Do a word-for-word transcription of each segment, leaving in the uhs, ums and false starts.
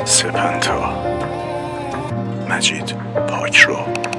سپنتا مجید پاکرو.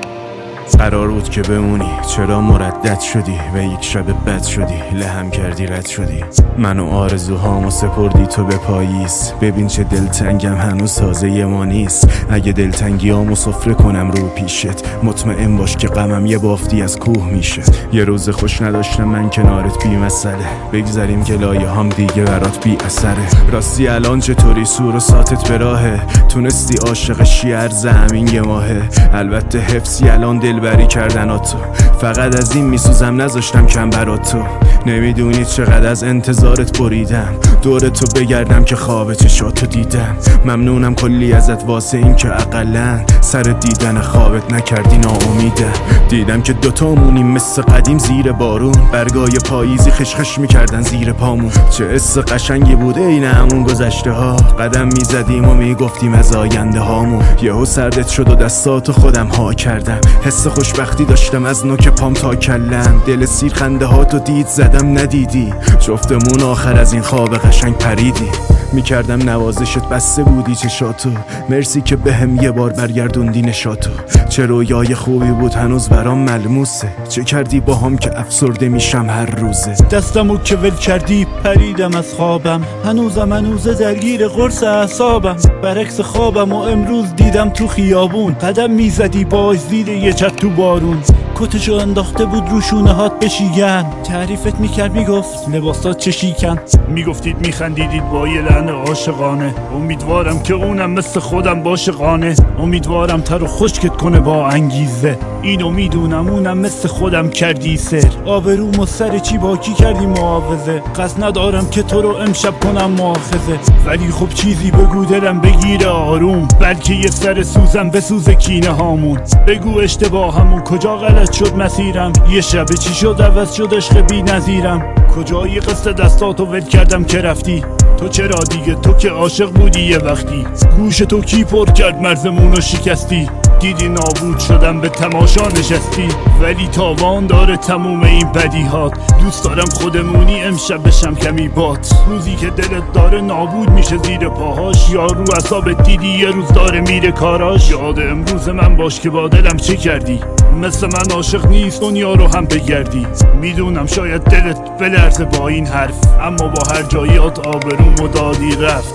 قرار بود که بمونی، چرا مردد شدی و یک شب بد شدی، لهم کردی رد شدی. من و آرزوهامو سپردی تو به پاییز. ببین چه دلتنگم، هنوز تازه ما نیست. اگه دلتنگیامو سفره کنم رو پیشت، مطمئن باش که غمم یه بافتی از کوه میشه. یه روز خوش نداشتم من کنارت بی مسئله، بگذاریم که لایه هم دیگه برات بی اثره. راستی الان چطوری؟ سور و ساتت به راهه؟ تونستی عاشق شیعر زمین یه ماهه؟ البته حفظی الان دل بری کردن تو، فقط از این میسوزم نذاشتم کم برات تو. نمیدونی چقدر از انتظارت بریدم، دور تو بگردم که خواب چشاتو دیدم. ممنونم کلی ازت واسه این که اقلن سر دیدن خوابت نکردی ناامیدم. دیدم که دوتامونیم مثل قدیم زیر بارون، برگای پاییزی خشخش میکردن زیر پامون. چه حس قشنگی بود این همون گذشته ها، قدم میزدیم و میگفتیم از آینده هامون. یهو سردت شد و دستاتو خودم ها کردم، حس خوشبختی داشتم از نوک پام تا کلم. دل سیر خنده هاتو دید زدم ندیدی، جفتمون آخر از این خواب قشنگ پریدی. میکردم نوازشت بسته بودی چشاتو، مرسی که بهم یه بار برگردوندی نشاتو. چه رویای خوبی بود هنوز برام ملموسه، چه کردی با هم که افسرده میشم هر روزه. دستمو که ول کردی پریدم از خوابم، هنوزم هنوزه درگیر قرص اعصابم. برعکس خوابم و امروز دیدم تو خیابون، قدم میزدی باش زیر یه چت تو بارون. کتشو انداخته بود رو شونه هات بشیگن، تعریفت میکرد میگفت لباسات چه شیکن. میگفتید میخندیدید با یه لحن عاشقانه، امیدوارم که اونم مثل خودم باشه قانه. امیدوارم تر و خشکت کنه با انگیزه، اینو میدونم اونم مثل خودم کردی سر. آبروم و سر چی باکی کردی محافظه، قصد ندارم که تو رو امشب کنم مؤاخذه. ولی خب چیزی بگو دلم بگیره آروم، بلکه یه سر سوزم بسوزه کینه هامون. بگو اشتباهمون کجا غلط شد مسیرم، یه شب چی شد عوض شد عشق بی نظیرم. کجایی قصد دستاتو ول کردم که رفتی، تو چرا دیگه؟ تو که عاشق بودی یه وقتی، گوش تو کی پر کرد مرزمونو شکستی. دیدی نابود شدم به تماشا نشستی، ولی تاوان داره تموم این بدیهات. دوست دارم خودمونی امشب بشم کمی بات، روزی که دلت داره نابود میشه زیر پاهاش. یا رو اعصابت دیدی یه روز داره میره کاراش. یاد امروز من باش که با دلم چه کردی، مثل من عاشق نیست دنیا رو هم بگردی. میدونم شاید دلت بلرزه با این حرف، اما با هر جاییات آبروم و دادی رفت.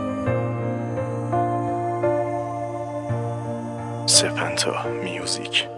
سپنتا میوزیک.